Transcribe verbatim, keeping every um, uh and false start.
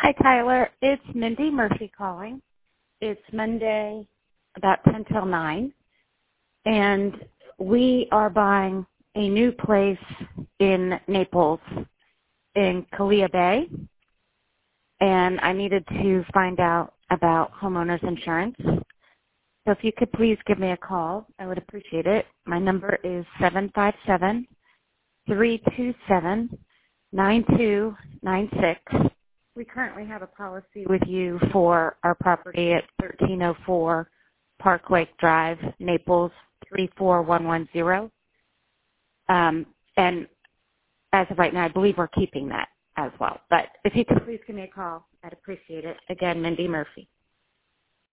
Hi, Tyler. It's Mindy Murphy calling. It's Monday, about ten till nine, and we are buying a new place in Naples in Kalia Bay, and I needed to find out about homeowners insurance. So if you could please give me a call, I would appreciate it. My number is seven five seven, three two seven, nine two nine six. We currently have a policy with you for our property at thirteen oh four Park Lake Drive, Naples, three four one one zero. Um, and as of right now, I believe we're keeping that as well. But if you could please give me a call, I'd appreciate it. Again, Mindy Murphy.